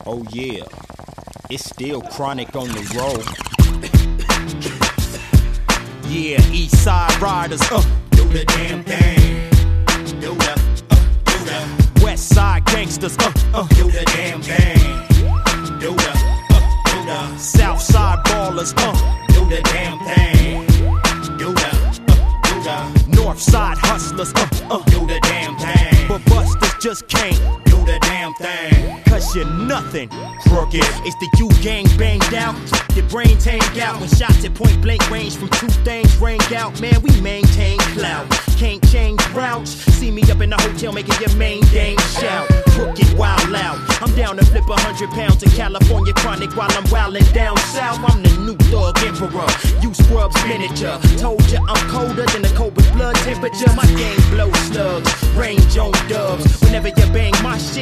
Oh yeah, it's still chronic on the road. Yeah, East Side Riders, do the damn thing. Do the West Side Gangsters, do the damn thing. Do the South Side Ballers, do the damn thing. Do the North Side Hustlers, do the damn thing. but Busters just can't, Do the damn thing. cause you're nothing crooked. It's the U gang banged out, your brain tamed out. When shots at point blank range from two things rang out, man, we maintain clout. Can't change routes. See me up in the hotel making your main game shout. Crooked wild loud. I'm down to flip 100 pounds in California chronic while I'm wildin' down south. I'm the new thug emperor. You scrubs miniature. Told ya I'm colder than a cold with blood temperature. My game blow slugs, range on dubs. Whenever you bang my shit,